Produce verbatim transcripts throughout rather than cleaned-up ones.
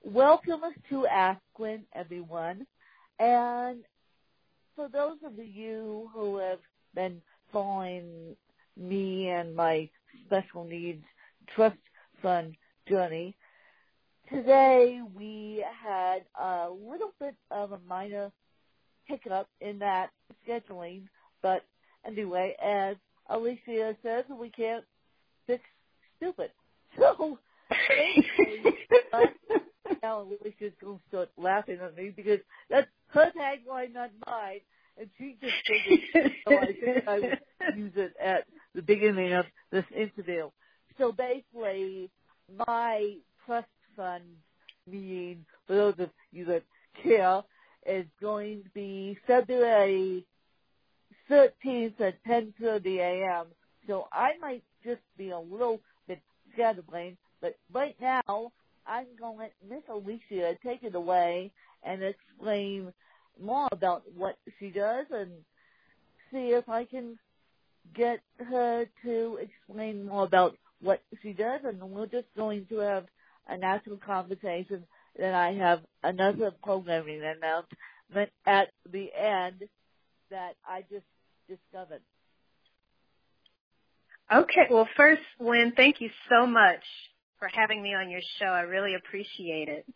Welcome to Asquin, everyone. And for those of you who have been following me and my special needs trust fund journey, today we had a little bit of a minor hiccup in that scheduling, but anyway, as Alicia says, we can't fix stupid. So basically, now Alicia's going to start laughing at me because that's her tagline, not mine, and she just figured, so I think I would use it at the beginning of this interview. So basically, my trust fund meeting, for those of you that care, is going to be February thirteenth at ten thirty a.m. So I might just be a little bit scatterbrained, but right now I'm going to let Miss Alicia take it away and explain more about what she does and see if I can get her to explain more about what she does, and we're just going to have a natural conversation. Then I have another programming announcement at the end that I just discovered. Okay. Well, first, Lynn, thank you so much for having me on your show. I really appreciate it.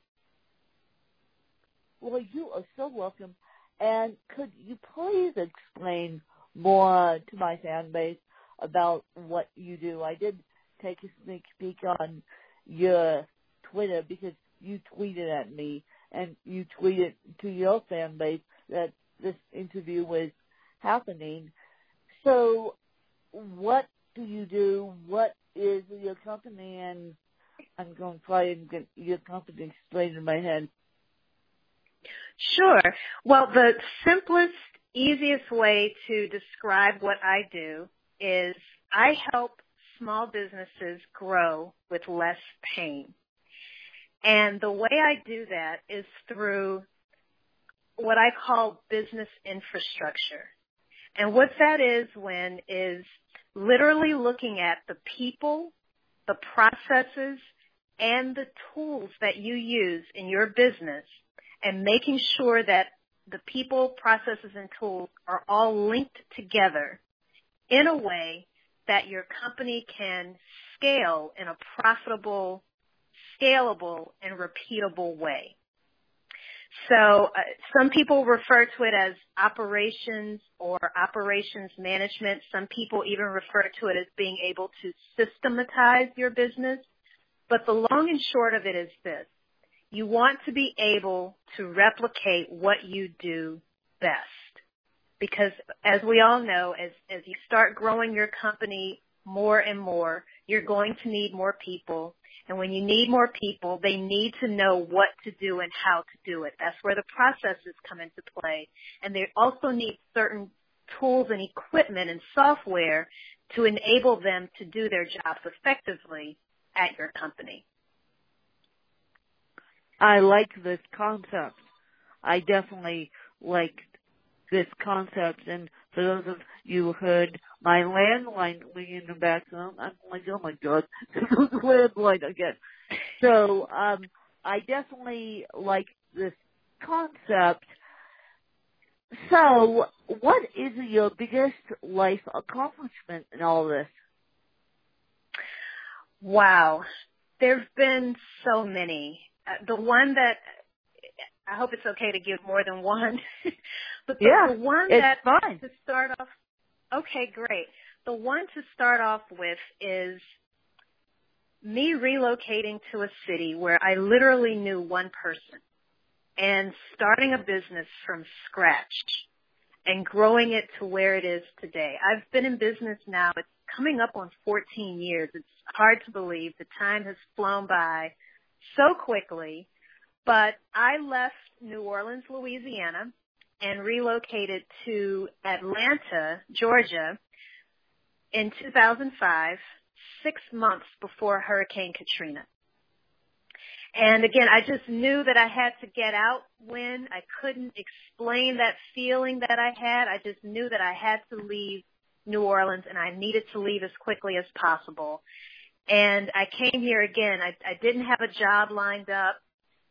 Well, you are so welcome. And could you please explain more to my fan base about what you do? I did take a sneak peek on your Twitter because you tweeted at me and you tweeted to your fan base that this interview was happening. So what do you do? What is your company? And I'm going to try and get your company straight in my head. Sure. Well, the simplest, easiest way to describe what I do is I help small businesses grow with less pain. And the way I do that is through what I call business infrastructure. And what that is, Lynn, is literally looking at the people, the processes, and the tools that you use in your business and making sure that the people, processes, and tools are all linked together in a way that your company can scale in a profitable, scalable, and repeatable way. So uh, some people refer to it as operations or operations management. Some people even refer to it as being able to systematize your business. But the long and short of it is this. You want to be able to replicate what you do best. Because as we all know, as, as you start growing your company more and more, you're going to need more people. And when you need more people, they need to know what to do and how to do it. That's where the processes come into play. And they also need certain tools and equipment and software to enable them to do their jobs effectively at your company. I like this concept. I definitely like this concept. And for those of you who heard my landline ringing in the background, I'm like, oh my God, this is landline again. So um, I definitely like this concept. So what is your biggest life accomplishment in all this? Wow. There have been so many. Uh, the one that, I hope it's okay to give more than one, but the, yeah, the one it's that fine. to start off, okay, great. The one to start off with is me relocating to a city where I literally knew one person and starting a business from scratch and growing it to where it is today. I've been in business now. It's coming up on fourteen years. It's hard to believe. The time has flown by so quickly. But I left New Orleans, Louisiana, and relocated to Atlanta, Georgia, in two thousand five, six months before Hurricane Katrina. And again, I just knew that I had to get out when I couldn't explain that feeling that I had. I just knew that I had to leave New Orleans, and I needed to leave as quickly as possible. And I came here again. I, I didn't have a job lined up.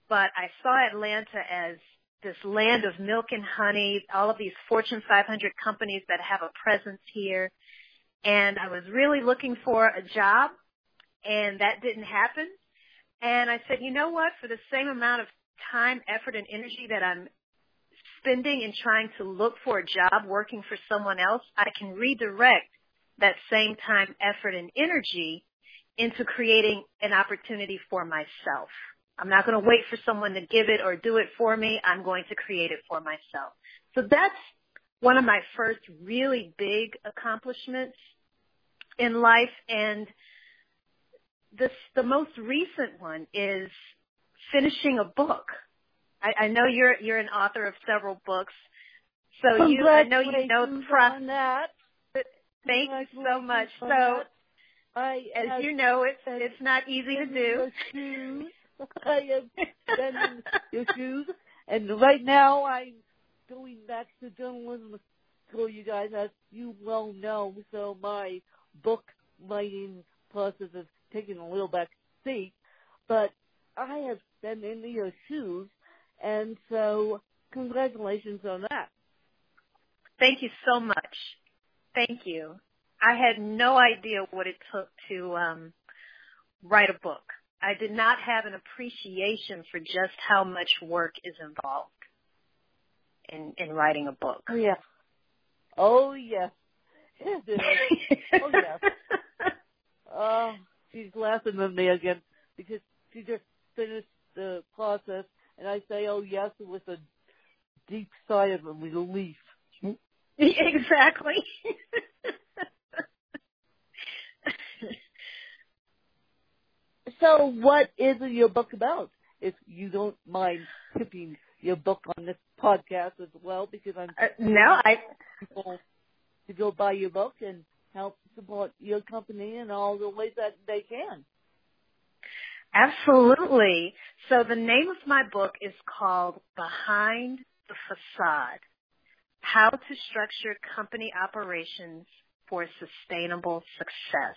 but I saw Atlanta as this land of milk and honey, all of these Fortune five hundred companies that have a presence here. And I was really looking for a job, and that didn't happen. And I said, you know what, for the same amount of time, effort, and energy that I'm spending in trying to look for a job working for someone else, I can redirect that same time, effort, and energy into creating an opportunity for myself. I'm not going to wait for someone to give it or do it for me. I'm going to create it for myself. So that's one of my first really big accomplishments in life. And this, the most recent one is finishing a book. I, I know you're you're an author of several books, so you I know you know the process. That. Thank you so much. So, I as you know, it's it's not easy to do. Shoes. I have been in your shoes, and right now I'm going back to journalism school, you guys, as you well know. So my book writing process is taking a little back seat, but I have been in your shoes, and so congratulations on that. Thank you so much. Thank you. I had no idea what it took to um, write a book. I did not have an appreciation for just how much work is involved in, in writing a book. Oh, yeah. Oh, yes. It is. Oh, yes. Oh, she's laughing at me again because she just finished the process, and I say, oh, yes, with a deep sigh of relief. Exactly. So what is your book about, if you don't mind tipping your book on this podcast as well, because I'm uh, no, I people to go buy your book and help support your company in all the ways that they can. Absolutely. So the name of my book is called Behind the Facade: How to Structure Company Operations for Sustainable Success.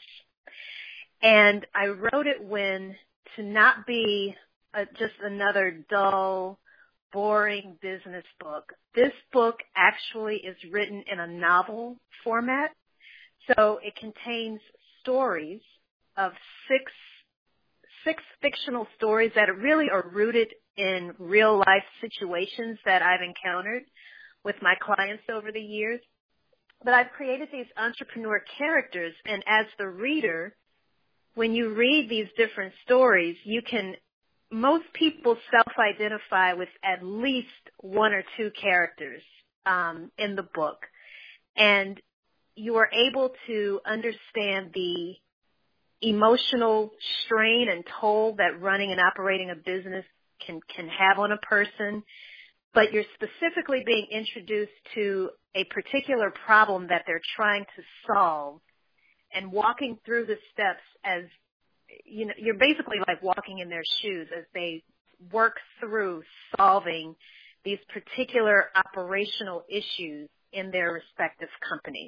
And I wrote it when to not be a, just another dull, boring business book. This book actually is written in a novel format. So it contains stories of six, six fictional stories that really are rooted in real life situations that I've encountered with my clients over the years. But I've created these entrepreneur characters, and as the reader, when you read these different stories, you can, most people self-identify with at least one or two characters um, in the book. And you are able to understand the emotional strain and toll that running and operating a business can, can have on a person. But you're specifically being introduced to a particular problem that they're trying to solve, and walking through the steps as, you know, you're basically like walking in their shoes as they work through solving these particular operational issues in their respective companies.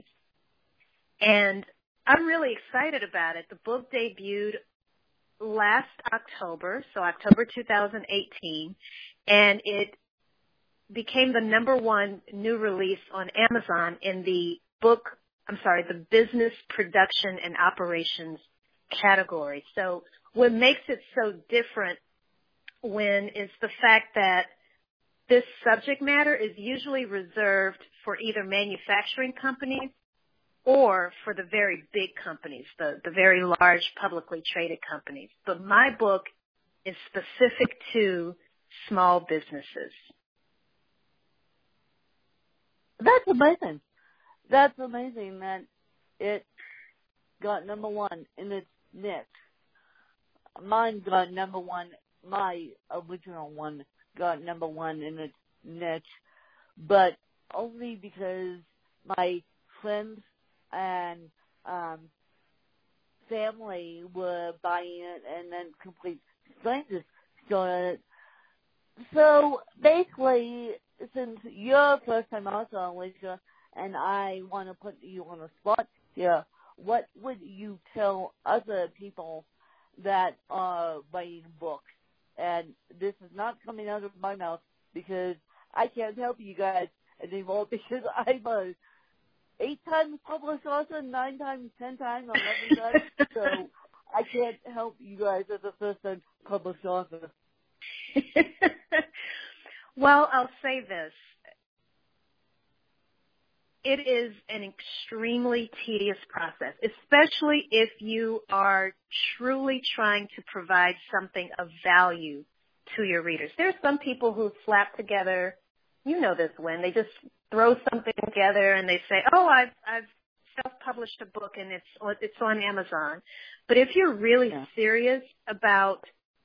And I'm really excited about it. The book debuted last October, so October two thousand eighteen, and it became the number one new release on Amazon in the book, I'm sorry, the business production and operations category. So what makes it so different when is the fact that this subject matter is usually reserved for either manufacturing companies or for the very big companies, the, the very large publicly traded companies. But my book is specific to small businesses. That's amazing. That's amazing that it got number one in its niche. Mine got number one. My original one got number one in its niche, but only because my friends and um, family were buying it, and then complete strangers started it. So basically, since you're first time author, Alicia, and I want to put you on the spot here, what would you tell other people that are writing books and this is not coming out of my mouth because I can't help you guys anymore because I'm a eight times published author, nine times, ten times, eleven times, so I can't help you guys as a first time published author. Well, I'll say this. It is an extremely tedious process, especially if you are truly trying to provide something of value to your readers. There are some people who slap together, you know this, when they just throw something together and they say, oh, I've, I've self-published a book and it's, it's on Amazon. But if you're really yeah. serious about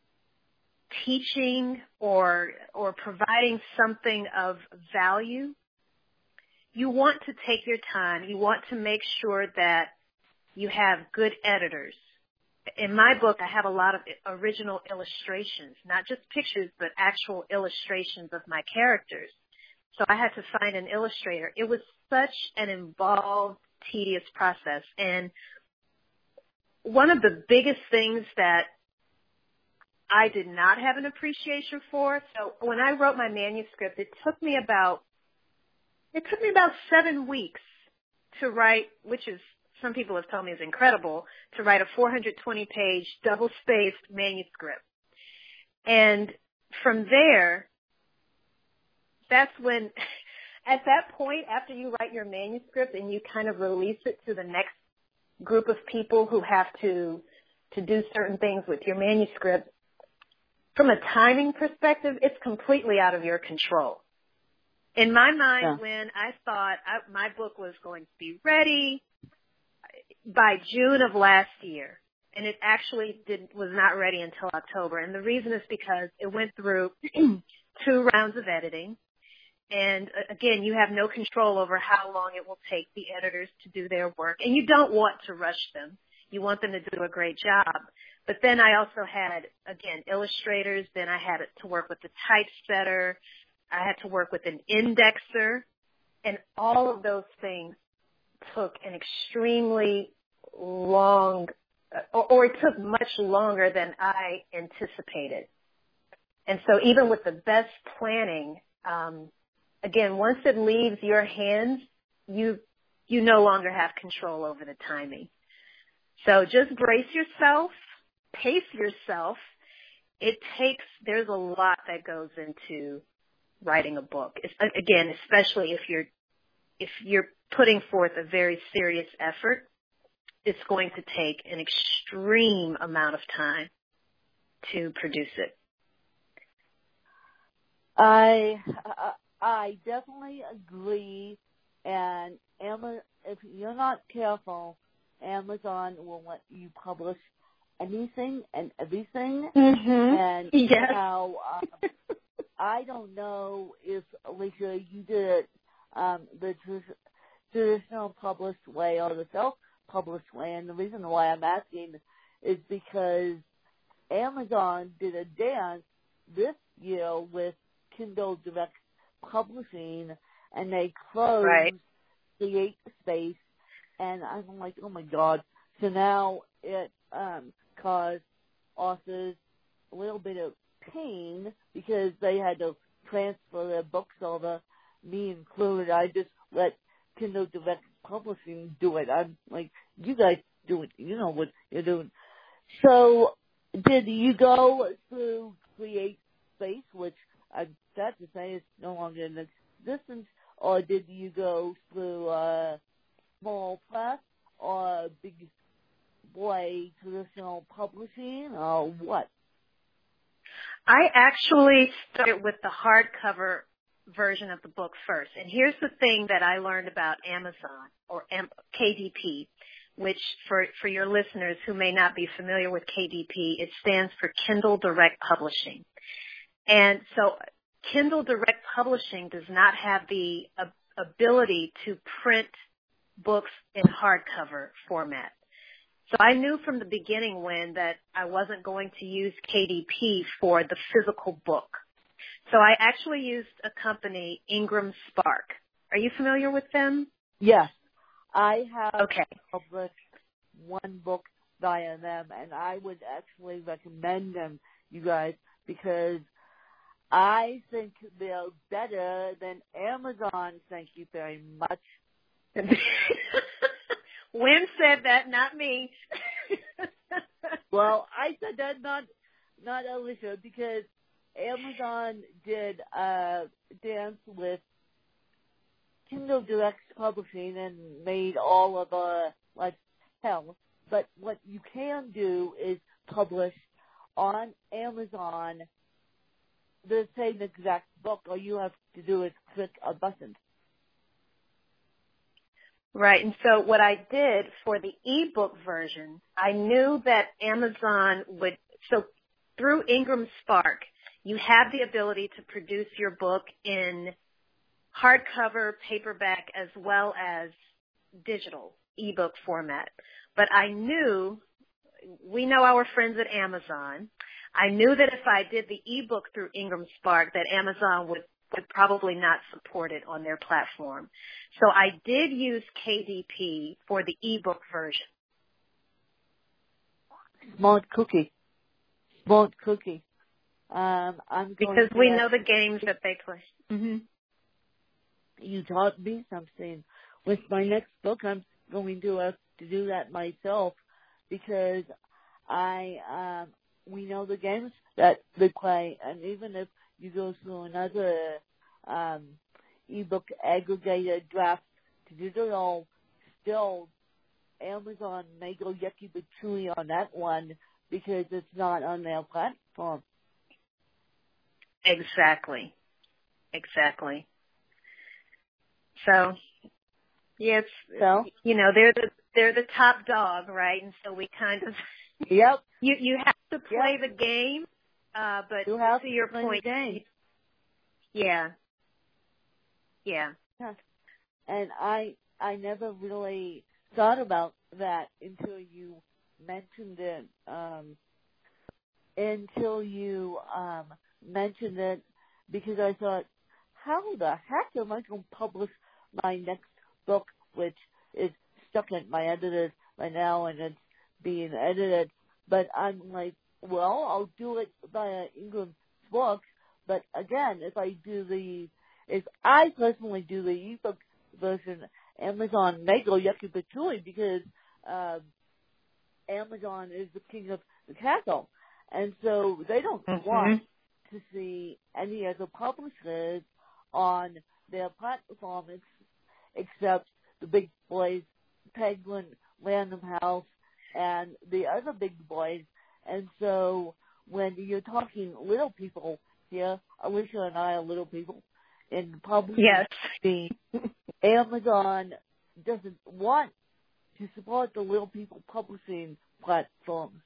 teaching or, or providing something of value, you want to take your time. You want to make sure that you have good editors. In my book, I have a lot of original illustrations, not just pictures, but actual illustrations of my characters. So I had to find an illustrator. It was such an involved, tedious process. And one of the biggest things that I did not have an appreciation for, so when I wrote my manuscript, it took me about It took me about seven weeks to write, which is, some people have told me is incredible, to write a four hundred twenty page double-spaced manuscript. And from there, that's when, at that point, after you write your manuscript and you kind of release it to the next group of people who have to, to do certain things with your manuscript, from a timing perspective, it's completely out of your control. In my mind, yeah. when I thought I, my book was going to be ready by June of last year, and it actually did, was not ready until October. And the reason is because it went through two rounds of editing. And again, you have no control over how long it will take the editors to do their work. And you don't want to rush them. You want them to do a great job. But then I also had, again, illustrators. Then I had to work with the typesetter. I had to work with an indexer, and all of those things took an extremely long, or, or it took much longer than I anticipated. And so even with the best planning, um, again, once it leaves your hands, you you no longer have control over the timing. So just brace yourself, pace yourself. It takes, there's a lot that goes into writing a book. It's, again, especially if you're if you're putting forth a very serious effort, it's going to take an extreme amount of time to produce it. I I definitely agree, and Emma, if you're not careful, Amazon will let you publish anything and everything, mm-hmm. and yes. how. Um, I don't know if, Alicia, you did it um, the tr- traditional published way or the self-published way, and the reason why I'm asking is because Amazon did a dance this year with Kindle Direct Publishing, and they closed right. Create Space, and I'm like, oh my God. So now it um, caused authors a little bit of pain because they had to transfer their books over, me included. I just let Kindle Direct Publishing do it. I'm like, you guys do it. You know what you're doing. So did you go through Create Space, which I'm sad to say is no longer in existence, or did you go through uh, Small Press or Big Boy Traditional Publishing, or what? I actually started with the hardcover version of the book first. And here's the thing that I learned about Amazon, or K D P, which for, for your listeners who may not be familiar with K D P, it stands for Kindle Direct Publishing. And so Kindle Direct Publishing does not have the uh, ability to print books in hardcover format. So I knew from the beginning when that I wasn't going to use K D P for the physical book. So I actually used a company, Ingram Spark. Are you familiar with them? Yes. I have okay. published one book via them, and I would actually recommend them, you guys, because I think they're better than Amazon. Thank you very much. Wynn said that, not me. Well, I said that, not not Alicia, because Amazon did uh, dance with Kindle Direct Publishing and made all of uh like hell. But what you can do is publish on Amazon the same exact book. All you have to do is click a button. Right. And so what I did for the ebook version, I knew that Amazon would, so through Ingram Spark, you have the ability to produce your book in hardcover, paperback, as well as digital ebook format. But I knew, we know our friends at Amazon. I knew that if I did the ebook through Ingram Spark, that Amazon would, would probably not support it on their platform. So I did use K D P for the ebook version. Smart cookie. Smart cookie. Um, I'm going because to we know the games that they play. Mm-hmm. You taught me something. With my next book, I'm going to have to do that myself because I um, we know the games that they play, and even if you go through another um, ebook aggregator draft to digital, still Amazon may go yucky but chewy on that one because it's not on their platform. Exactly. Exactly. So, yes, So, you know, they're the they're the top dog, right? And so we kind of yep. You you have to play Yep. the game, uh, but you have to your to play point, the game. yeah, yeah. Yeah. And I I never really thought about that until you mentioned it. Um, until you um, mentioned it, because I thought, how the heck am I going to publish my next book, which is stuck in my editors right now, and it's being edited. But I'm like, well, I'll do it via Ingram Books. But again, if I do the, if I personally do the ebook version, Amazon may go yucky but chewy because um, Amazon is the king of the castle, and so they don't Mm-hmm. want to see any other publishers on their platform ex- except the big boys, Penguin, Random House, and the other big boys. And so when you're talking little people here, Alicia and I are little people in publishing, Yes. Amazon doesn't want to support the little people publishing platforms.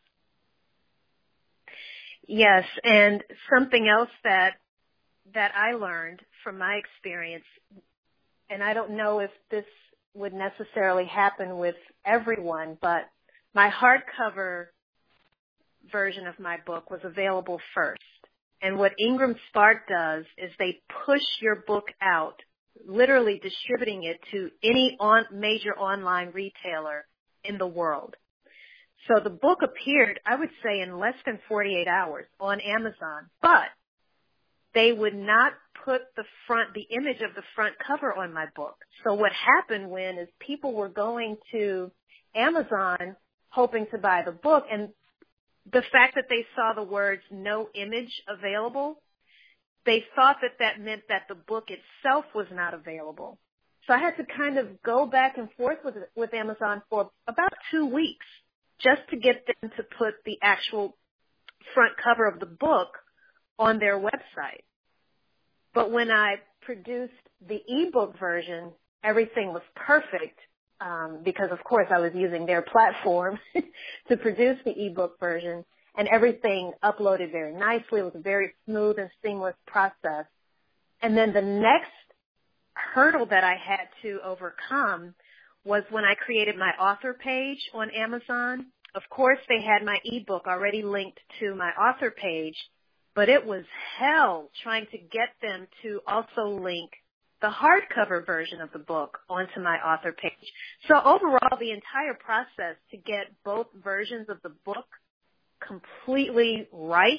Yes, and something else that that I learned from my experience, and I don't know if this would necessarily happen with everyone, but my hardcover version of my book was available first. And what Ingram Spark does is they push your book out, literally distributing it to any on, major online retailer in the world. So the book appeared, I would say, in less than forty-eight hours on Amazon, but they would not put the front, the image of the front cover on my book. So what happened when is people were going to Amazon hoping to buy the book, and the fact that they saw the words no image available, they thought that that meant that the book itself was not available. So I had to kind of go back and forth with with Amazon for about two weeks just to get them to put the actual front cover of the book on their website. But when I produced the ebook version, everything was perfect um, because, of course, I was using their platform to produce the ebook version, and everything uploaded very nicely. It was a very smooth and seamless process. And then the next hurdle that I had to overcome was when I created my author page on Amazon. Of course, they had my ebook already linked to my author page, but it was hell trying to get them to also link the hardcover version of the book onto my author page. So overall, the entire process to get both versions of the book completely right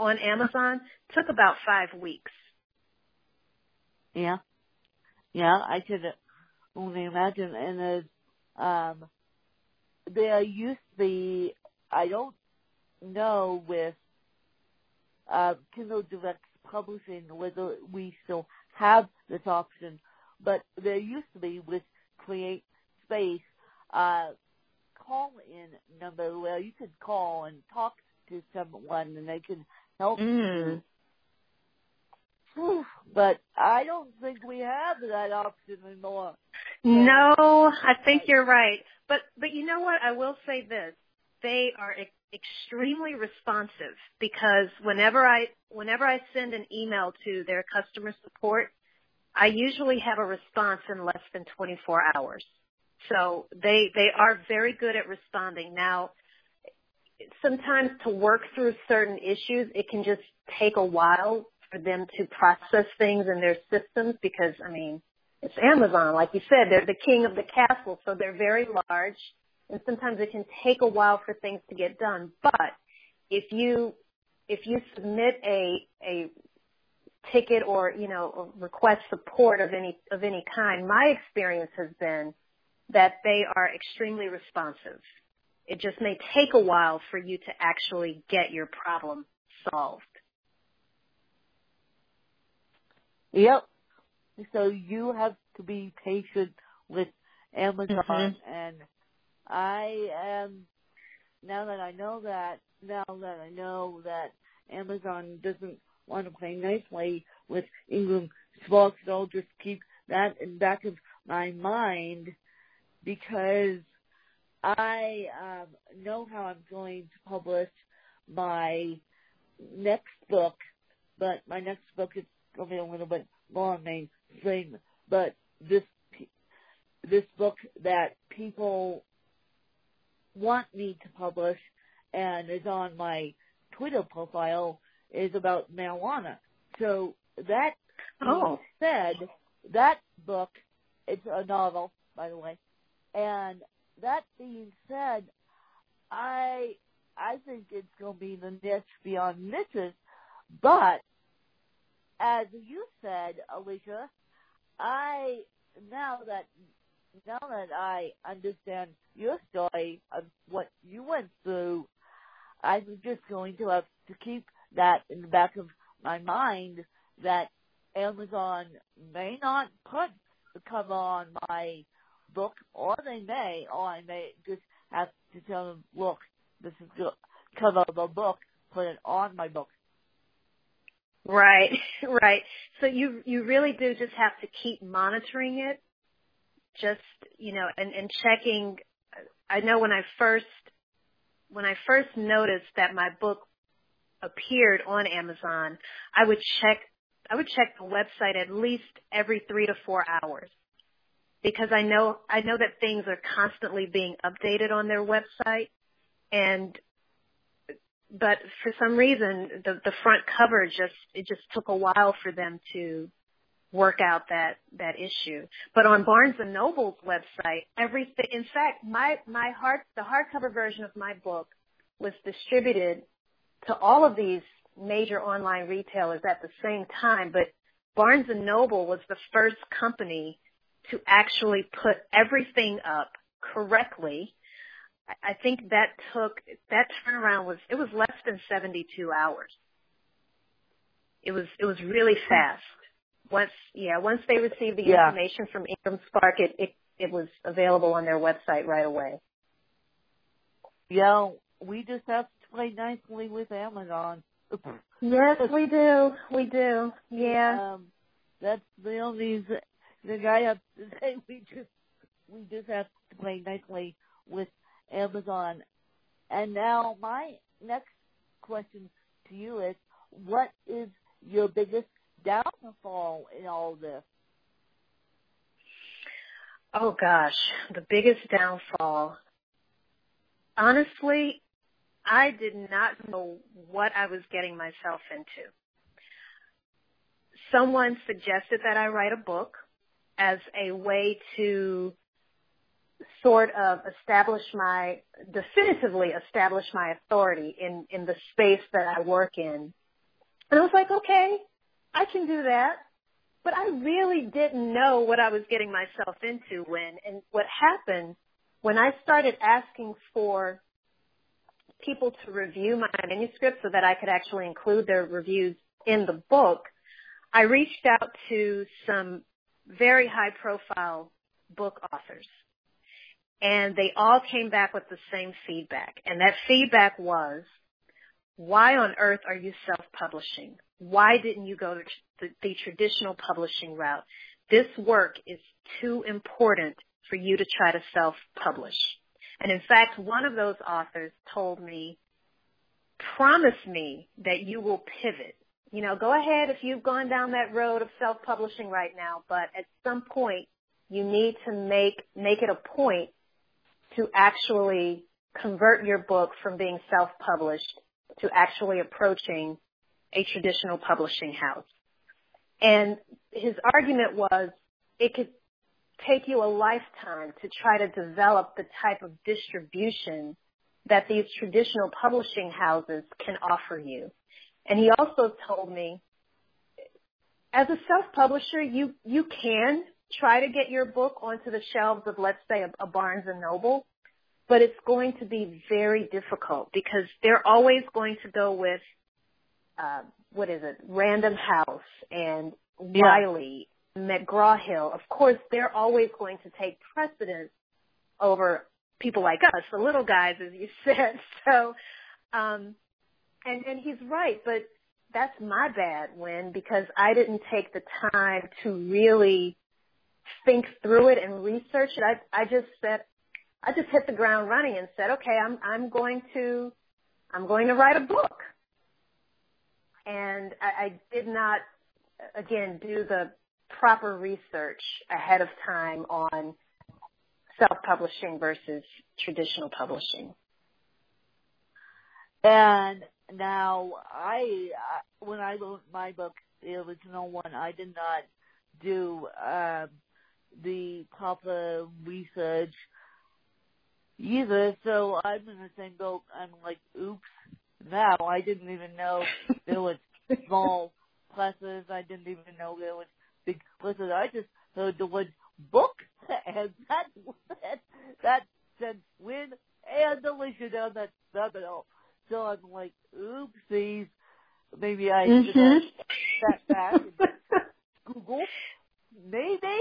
on Amazon took about five weeks. Yeah. Yeah, I could only imagine. And there's, um, there used to be, I don't know with uh, Kindle Direct Publishing whether we still have this option, but there used to be with Create Space, uh, call-in number where you could call and talk to someone and they could help Mm. you. But I don't think we have that option anymore. No, I think you're right. But but you know what? I will say this: they are e- extremely responsive because whenever I whenever I send an email to their customer support, I usually have a response in less than twenty-four hours. So they they are very good at responding. Now, sometimes to work through certain issues, it can just take a while for them to process things in their systems because, I mean, it's Amazon. Like you said, they're the king of the castle, so they're very large, and sometimes it can take a while for things to get done. But if you if you submit a a ticket or, you know, request support of any of any kind, my experience has been that they are extremely responsive. It just may take a while for you to actually get your problem solved. Yep. So you have to be patient with Amazon, Mm-hmm. and I am, now that I know that, now that I know that Amazon doesn't want to play nicely with Ingram Sparks, I'll just keep that in the back of my mind because I um, know how I'm going to publish my next book, but my next book is going to be a little bit more mainstream. But this this book that people want me to publish and is on my Twitter profile is about marijuana. So that being Oh. said, that book, it's a novel, by the way, and that being said, I I think it's going to be the niche beyond niches, but as you said, Alicia, I now that now that I understand your story of what you went through, I'm just going to have to keep that in the back of my mind that Amazon may not put the cover on my book, or they may, or I may just have to tell them, look, this is the cover of a book, put it on my book. Right, right. So you you really do just have to keep monitoring it, just, you know, and, and checking. I know when I first when I first noticed that my book appeared on Amazon, I would check I would check the website at least every three to four hours. Because I know I know that things are constantly being updated on their website, and but for some reason the the front cover just it just took a while for them to work out that that issue. But on Barnes and Noble's website, everything. In fact, my my hard the hardcover version of my book was distributed to all of these major online retailers at the same time. But Barnes and Noble was the first company to actually put everything up correctly. I think that took, that turnaround was, it was less than seventy-two hours. It was, it was really fast. Once, yeah, once they received the Yeah. information from Ingram Spark, it, it, it was available on their website right away. Yeah, we just have to play nicely with Amazon. Yes, we do. We do. Yeah. Um, that's the only thing I have to say. We just, we just have to play nicely with Amazon. And now my next question to you is, what is your biggest downfall in all this? Oh gosh, the biggest downfall. Honestly, I did not know what I was getting myself into. Someone suggested that I write a book as a way to sort of establish my, definitively establish my authority in, in the space that I work in And I was like, okay, I can do that. But I really didn't know what I was getting myself into when, and what happened when I started asking for people to review my manuscript so that I could actually include their reviews in the book, I reached out to some very high profile book authors. And they all came back with the same feedback. And that feedback was, why on earth are you self-publishing? Why didn't you go the, the traditional publishing route? This work is too important for you to try to self-publish. And in fact, one of those authors told me, promise me that you will pivot. You know, go ahead if you've gone down that road of self-publishing right now, but at some point you need to make, make it a point to actually convert your book from being self-published to actually approaching a traditional publishing house. And his argument was it could take you a lifetime to try to develop the type of distribution that these traditional publishing houses can offer you. And he also told me, as a self-publisher, you, you can try to get your book onto the shelves of, let's say, a, a Barnes and Noble, but it's going to be very difficult because they're always going to go with, uh, what is it, Random House and Wiley, yeah. McGraw-Hill. Of course, they're always going to take precedence over people like us, the little guys, as you said. So, um, and, and he's right, but that's my bad, Wynn, because I didn't take the time to really think through it and research it. I, I just said, I just hit the ground running and said, okay, I'm, I'm going to, I'm going to write a book. And I, I did not, again, do the proper research ahead of time on self-publishing versus traditional publishing. And now I, when I wrote my book, the original one, I did not do uh, the proper research either, so I'm in the same boat. I'm like, oops, now I didn't even know there was small presses. I didn't even know there was big presses. I just heard the word book, and that that, that said Wynn and Alicia down that thumbnail. So I'm like, oopsies. Maybe I should mm-hmm. have sat back and Google. Maybe.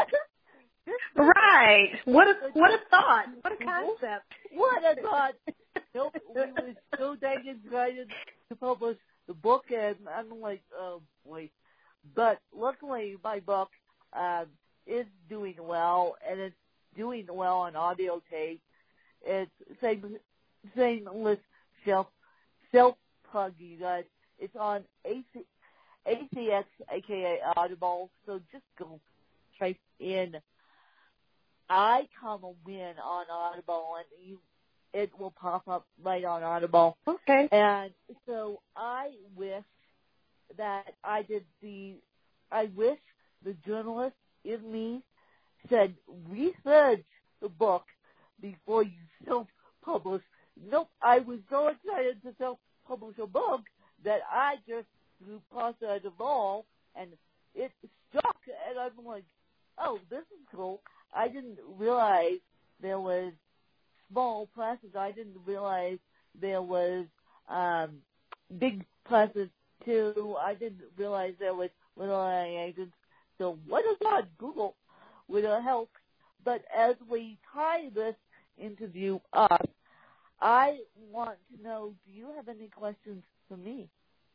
Right. What a what a thought. What a concept. What a thought. Nope. We were so dang excited to publish the book, and I'm like, oh boy. But luckily, my book um, is doing well, and it's doing well on audio tape. It's same same with self self plug, you guys. It's on A C, A C X, aka Audible. So just go type in I Come a Win on Audible, and you, it will pop up right on Audible. Okay. And so I wish that I did the, I wish the journalist in me said, research the book before you self-publish. Nope, I was so excited to self-publish a book that I just threw pasta at the ball, and it stuck, and I'm like, oh, this is cool. I didn't realize there was small presses. I didn't realize there was um, big presses, too. I didn't realize there was little agents. So what is on Google with our help? But as we tie this interview up, I want to know, do you have any questions for me?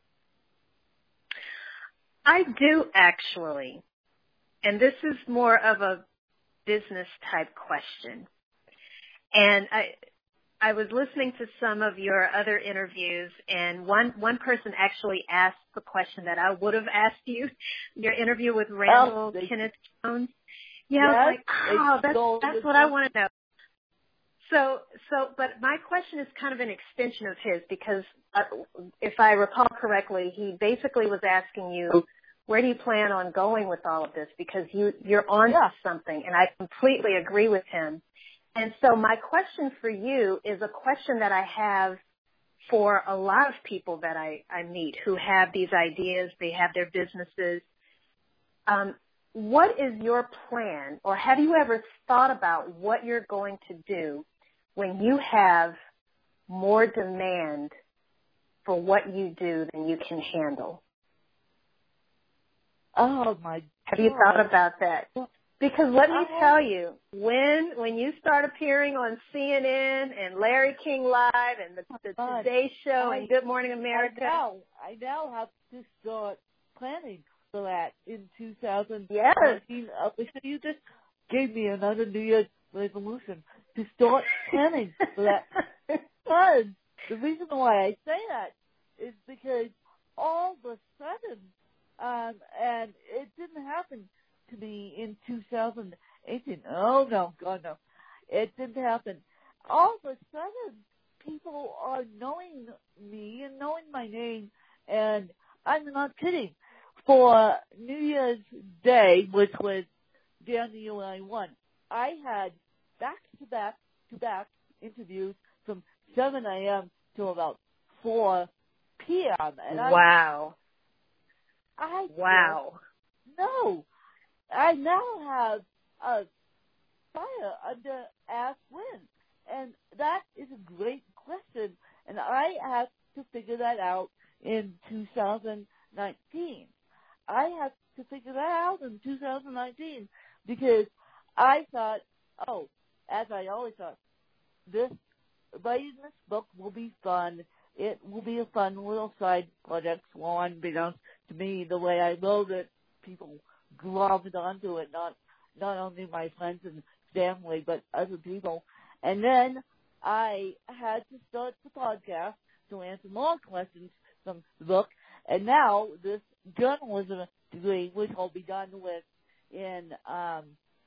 I do, actually. And this is more of a business type question. And I I was listening to some of your other interviews, and one, one person actually asked the question that I would have asked you, your interview with Randall oh, Kenneth Jones. Yeah, yes, I was like, oh, that's, that's what I want to know. So, so, but my question is kind of an extension of his, because uh, if I recall correctly, he basically was asking you, where do you plan on going with all of this? Because you, you're on yeah. to something, and I completely agree with him. And so my question for you is a question that I have for a lot of people that I, I meet who have these ideas, they have their businesses. Um, what is your plan, or have you ever thought about what you're going to do when you have more demand for what you do than you can handle? Oh, my God. Have you thought about that? Because let me tell you, when when you start appearing on C N N and Larry King Live and the, the Today Show and Good Morning America. I now, I now have to start planning for that in two thousand nineteen. Yes. Uh, so you just gave me another New Year's resolution to start planning for that. Because the reason why I say that is because all of a sudden, um, and it didn't happen to me in two thousand eighteen. Oh, no, God, no. It didn't happen. All of a sudden, people are knowing me and knowing my name, and I'm not kidding. For New Year's Day, which was January first, I had back-to-back to back interviews from seven a.m. to about four p.m. And wow. I, I wow. No. I now have a fire under Ask Win. And that is a great question. And I have to figure that out in two thousand nineteen. I have to figure that out in two thousand nineteen because I thought, oh, as I always thought, this writing this book will be fun. It will be a fun little side project, so unbeknownst to me, the way I wrote it, people glommed onto it, not not only my friends and family, but other people. And then I had to start the podcast to answer more questions from the book. And now this journalism degree, which I'll be done with in um,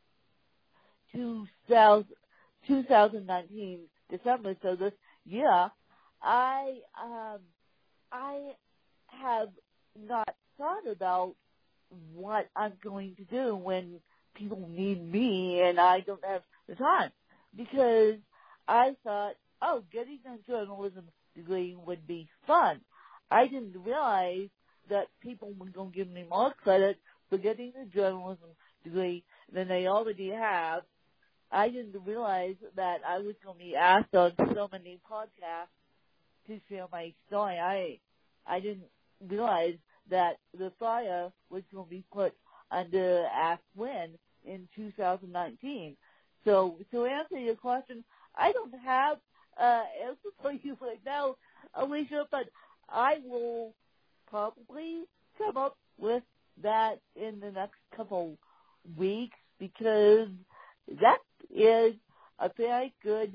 two thousand nineteen December. So this year, I um, I have not thought about what I'm going to do when people need me and I don't have the time, because I thought, oh, getting a journalism degree would be fun. I didn't realize that people were going to give me more credit for getting a journalism degree than they already have. I didn't realize that I was going to be asked on so many podcasts to share my story. I I didn't realize that the fire was going to be put under Ask Win in two thousand nineteen. So to answer your question, I don't have uh, answer for you right now, Alicia, but I will probably come up with that in the next couple weeks, because that is a very good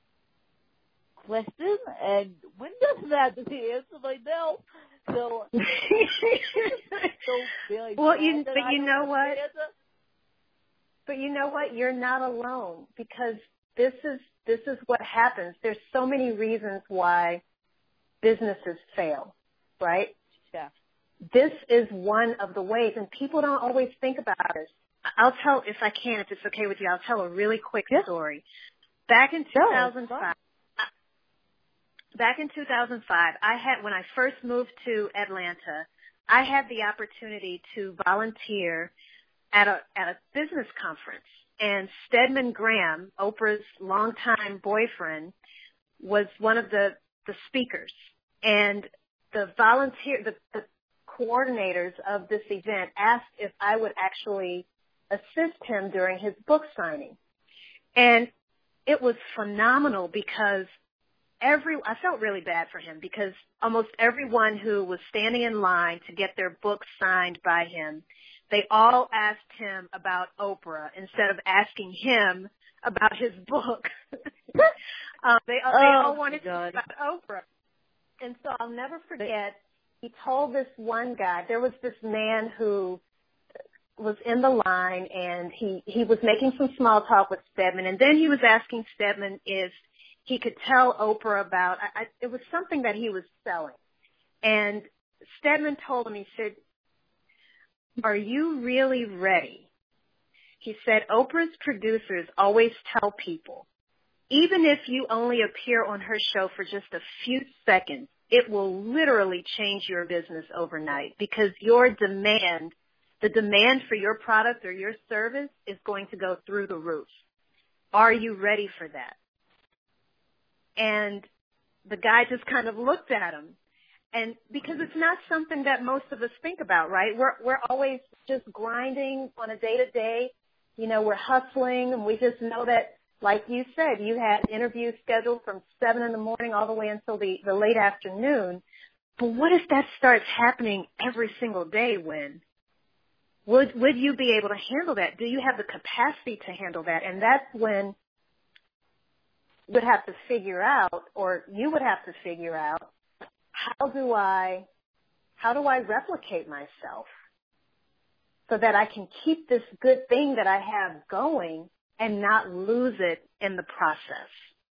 question, and when does that the answer right now? So, so very well, you, but I you know what? Answer. But you know what? You're not alone, because this is this is what happens. There's so many reasons why businesses fail, right? Yeah. This is one of the ways, and people don't always think about this. I'll tell, if I can, if it's okay with you, I'll tell a really quick yeah. story. Back in two thousand five, back in two thousand five, I had, when I first moved to Atlanta, I had the opportunity to volunteer at a at a business conference, and Stedman Graham, Oprah's longtime boyfriend, was one of the the speakers, and the volunteer the, the coordinators of this event asked if I would actually assist him during his book signing. And it was phenomenal, because every, I felt really bad for him, because almost everyone who was standing in line to get their book signed by him, they all asked him about Oprah instead of asking him about his book. um, they, oh, they all wanted God. to talk about Oprah. And so I'll never forget, he told this one guy, there was this man who was in the line, and he, he was making some small talk with Stedman, and then he was asking Stedman if he could tell Oprah about, I, I, it was something that he was selling. And Stedman told him, he said, "Are you really ready?" He said, "Oprah's producers always tell people even if you only appear on her show for just a few seconds, it will literally change your business overnight because your demand, the demand for your product or your service is going to go through the roof. Are you ready for that? And the guy just kind of looked at him. And because it's not something that most of us think about, right? We're, we're always just grinding on a day-to-day. You know, we're hustling, and we just know that, like you said, you had interviews scheduled from seven in the morning all the way until the, the late afternoon. But what if that starts happening every single day, Wynn? Would, would you be able to handle that? Do you have the capacity to handle that? And that's when you would have to figure out, or you would have to figure out, how do I, how do I replicate myself so that I can keep this good thing that I have going and not lose it in the process?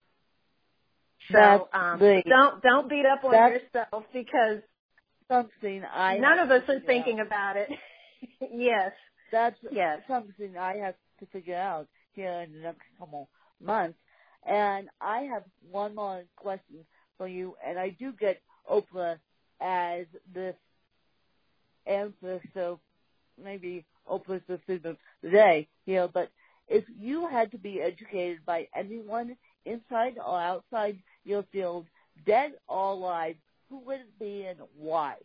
So um, the, don't don't beat up on yourself because something I none of us are thinking out. about it. Yes, that's yes. something I have to figure out here in the next couple months. And I have one more question for you, and I do get Oprah as this answer, so maybe Oprah's the student of the day here, but if you had to be educated by anyone inside or outside your field, dead or alive, who would it be and why?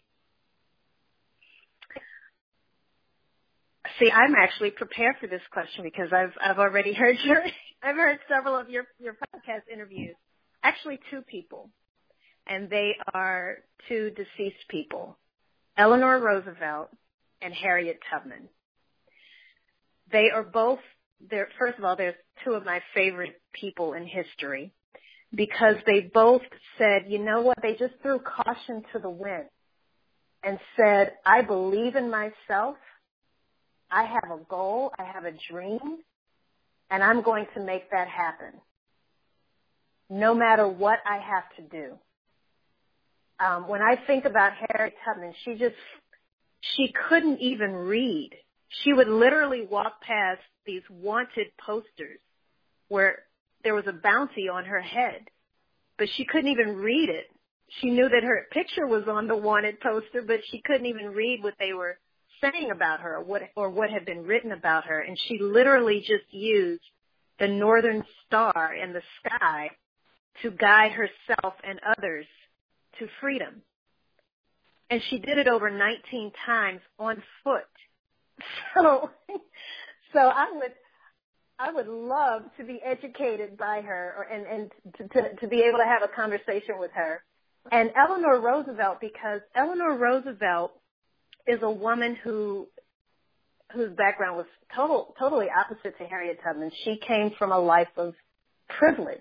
See, I'm actually prepared for this question because I've I've already heard your I've heard several of your your podcast interviews. Actually, two people, and they are two deceased people, Eleanor Roosevelt and Harriet Tubman. They are both. They're, first of all, they're two of my favorite people in history because they both said, you know what? They just threw caution to the wind and said, I believe in myself. I have a goal, I have a dream, and I'm going to make that happen, no matter what I have to do. Um, when I think about Harriet Tubman, she just, she couldn't even read. She would literally walk past these wanted posters where there was a bounty on her head, but she couldn't even read it. She knew that her picture was on the wanted poster, but she couldn't even read what they were saying about her or what, or what had been written about her. And she literally just used the northern star in the sky to guide herself and others to freedom. And she did it over nineteen times on foot. So, so I would, I would love to be educated by her or, and, and to, to, to be able to have a conversation with her. And Eleanor Roosevelt, because Eleanor Roosevelt is a woman who, whose background was total, totally opposite to Harriet Tubman. She came from a life of privilege,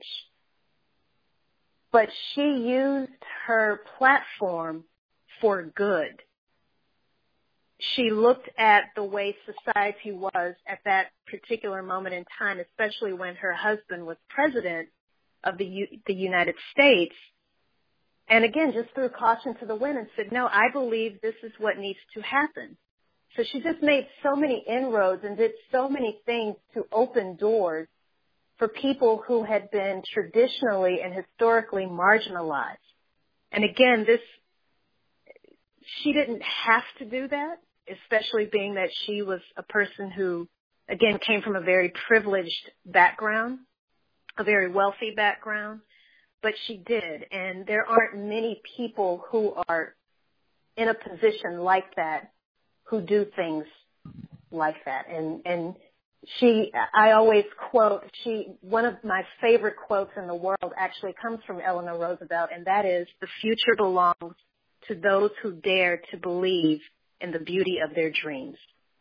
but she used her platform for good. She looked at the way society was at that particular moment in time, especially when her husband was president of the U- the United States. And again, just threw caution to the wind and said, no, I believe this is what needs to happen. So she just made so many inroads and did so many things to open doors for people who had been traditionally and historically marginalized. And again, this, she didn't have to do that, especially being that she was a person who, again, came from a very privileged background, a very wealthy background. But she did, and there aren't many people who are in a position like that who do things like that. And and she, I always quote, she, one of my favorite quotes in the world actually comes from Eleanor Roosevelt, and that is, the future belongs to those who dare to believe in the beauty of their dreams.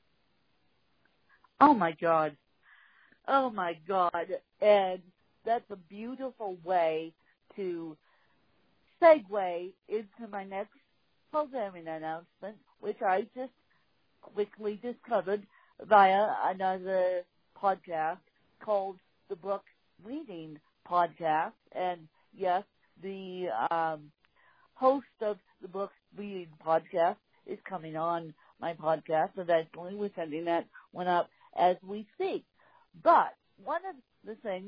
Oh, my God. Oh, my God. And that's a beautiful way to segue into my next programming announcement, which I just quickly discovered via another podcast called the Book Reading Podcast. And yes, the um, host of the Book Reading Podcast is coming on my podcast. Eventually, we're sending that one up as we speak. But one of the things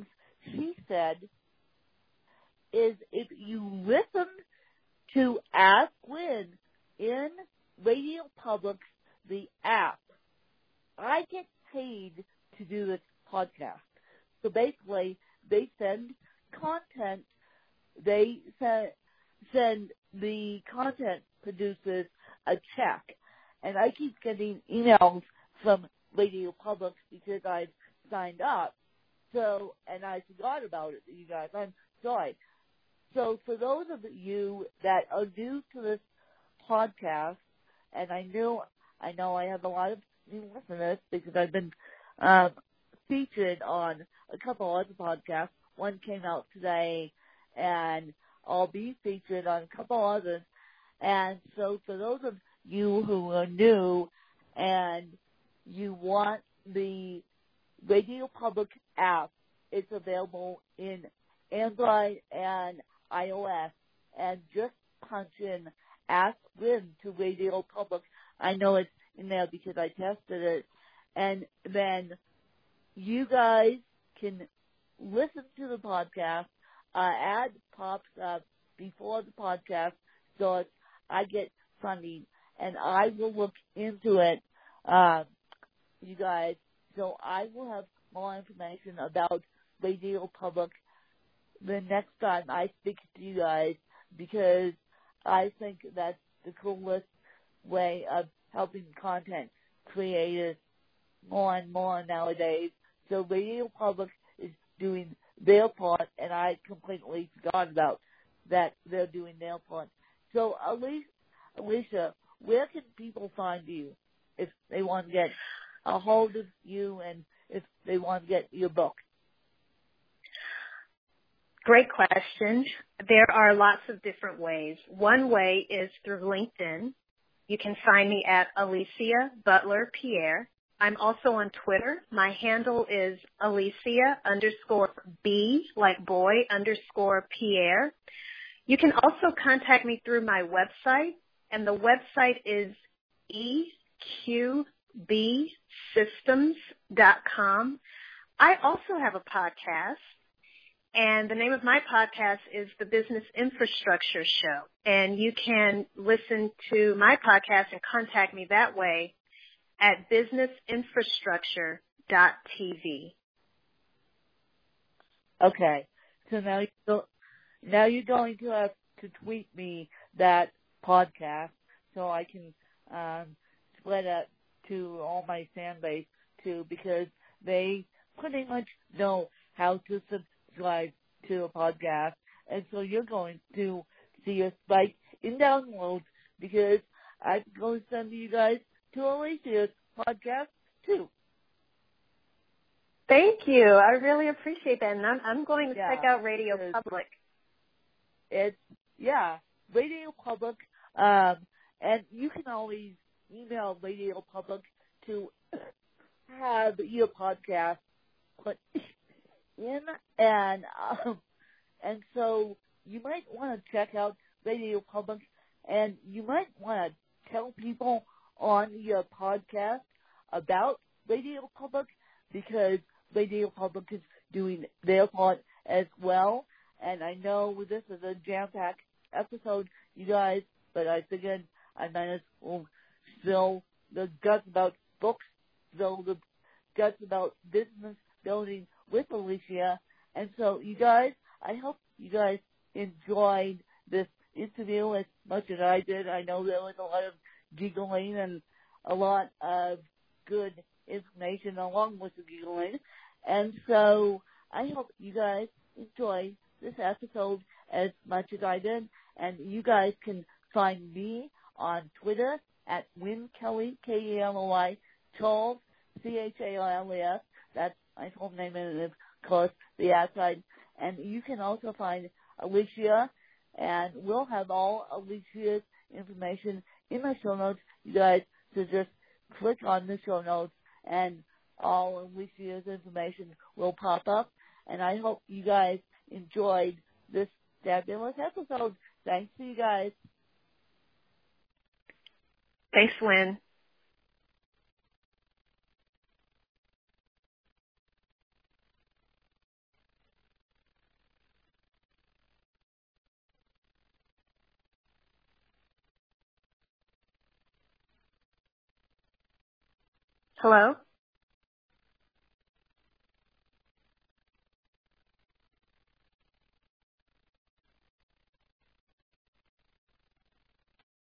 she said is if you listen to Ask Win in Radio Public, the app, I get paid to do this podcast. So basically, they send content, they send, send the content producers a check. And I keep getting emails from Radio Public because I've signed up. So, and I forgot about it, you guys. I'm sorry. So for those of you that are new to this podcast, and I knew, I know I have a lot of new listeners because I've been um, featured on a couple other podcasts. One came out today, and I'll be featured on a couple others. And so for those of you who are new and you want the Radio Public app, it's available in Android and iOS, and just punch in Ask Win to Radio Public. I know it's in there because I tested it. And then you guys can listen to the podcast. Uh, ad pops up before the podcast, so it's, I get funding, and I will look into it, uh, you guys. So I will have more information about Radio Public the next time I speak to you guys, because I think that's the coolest way of helping content creators more and more nowadays. So Radio Public is doing their part, and I completely forgot about that they're doing their part. So, Alicia, Alicia, where can people find you if they want to get a hold of you and if they want to get your book? Great question. There are lots of different ways. One way is through LinkedIn. You can find me at Alicia Butler Pierre. I'm also on Twitter. My handle is Alicia underscore B, like boy, underscore Pierre. You can also contact me through my website, and the website is E Q B systems dot com. I also have a podcast, and the name of my podcast is The Business Infrastructure Show. And you can listen to my podcast and contact me that way at business infrastructure dot t v. Okay. So now you're, now you're going to have to tweet me that podcast so I can um, spread it to all my fan base too, because they pretty much know how to subscribe to a podcast. And so you're going to see a spike in downloads because I'm going to send you guys to Alicia's podcast too. Thank you. I really appreciate that. And I'm, I'm going to yeah, check out Radio Public. It's, yeah, Radio Public. Um, and you can always email Radio Public to have your podcast put in. And, um, and so you might want to check out Radio Public, and you might want to tell people on your podcast about Radio Public, because Radio Public is doing their part as well. And I know this is a jam-packed episode, you guys, but I figured I might as well spill the guts about books, spill the guts about business building with Alicia. And so, you guys, I hope you guys enjoyed this interview as much as I did. I know there was a lot of giggling and a lot of good information along with the giggling. And so I hope you guys enjoyed this episode as much as I did. And you guys can find me on Twitter at Win Kelly, K E L O Y, Charles, C H A R L E S. That's my full name, and of course the outside. And you can also find Alicia, and we'll have all Alicia's information in my show notes. You guys should just click on the show notes, and all Alicia's information will pop up. And I hope you guys enjoyed this fabulous episode. Thanks to you guys. Thanks, Lynn. Hello?